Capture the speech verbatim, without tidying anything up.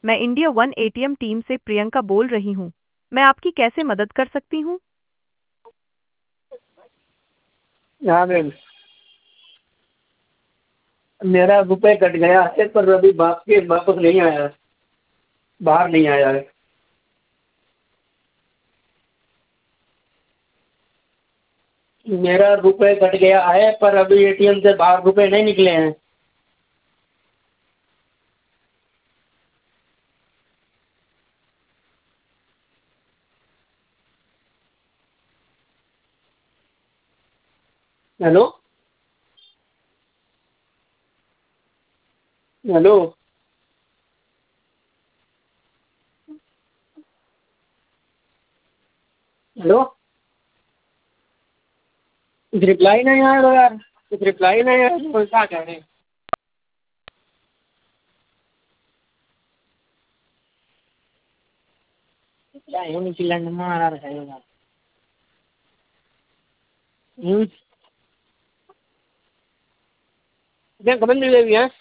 मैं India one ATM team से प्रियंका बोल रही हूँ। मैं आपकी कैसे मदद कर सकती हूँ? हाँ मैम, मेरा रुपये कट गया है पर अभी वापस वापस नहीं आया, बाहर नहीं आया है। मेरा रुपये कट गया है पर अभी एटीएम से बाहर रुपये नहीं निकले हैं। हेलो हेलो हेलो कुछ रिप्लाई नहीं आया तो यार, कुछ रिप्लाई नहीं आया तो क्या कह रहे हैं। क्या है न्यूजीलैंड में आ रहा है यार। न्यूज क्या खबर मिल रही है।